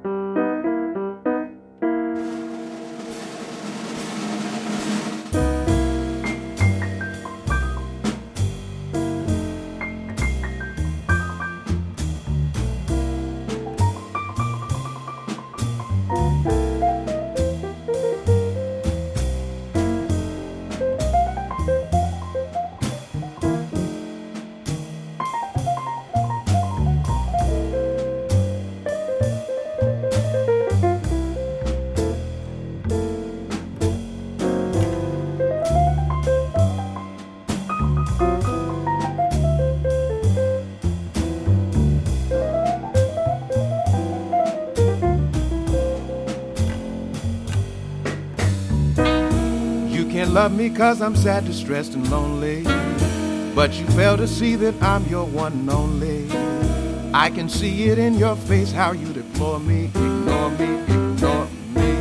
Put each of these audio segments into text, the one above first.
Love me 'cause I'm sad, distressed, and lonely, but you fail to see that I'm your one and only. I can see it in your face how you deplore me, ignore me, ignore me.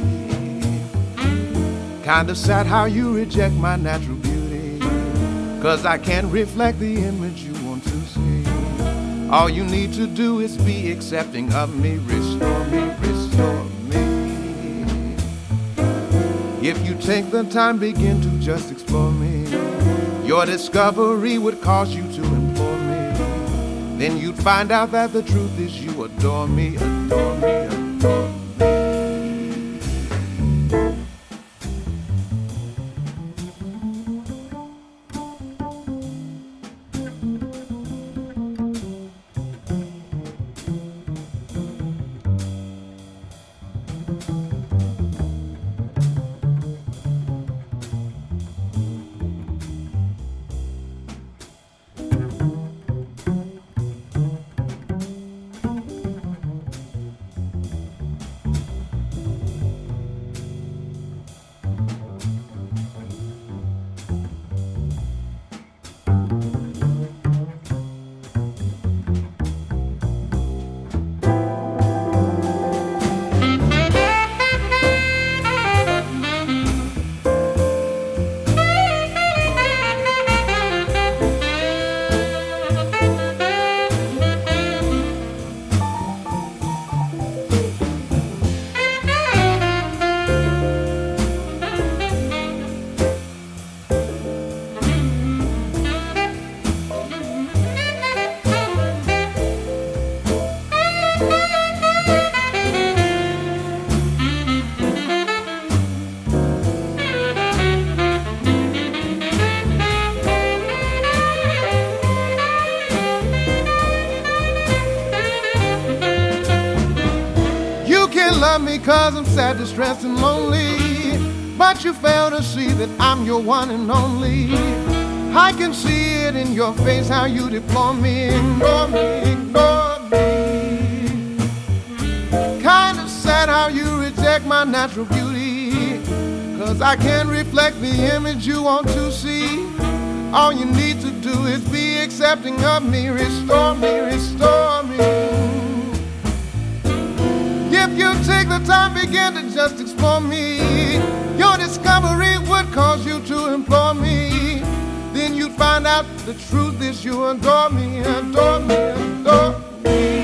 Kinda sad how you reject my natural beauty, 'cause I can't reflect the image you want to see. All you need to do is be accepting of me, restore me, restore me. If you take the time, begin to just explore me, your discovery would cause you to implore me. Then you'd find out that the truth is you adore me, adore me, adore me. Love me 'cause I'm sad, distressed, and lonely, but you fail to see that I'm your one and only. I can see it in your face how you deplore me, ignore me, ignore me. Kind of sad how you reject my natural beauty, 'cause I can't reflect the image you want to see. All you need to do is be accepting of me, restore me, restore me. If you take the time, begin to just explore me, your discovery would cause you to implore me. Then you'd find out the truth is you adore me, adore me, adore me.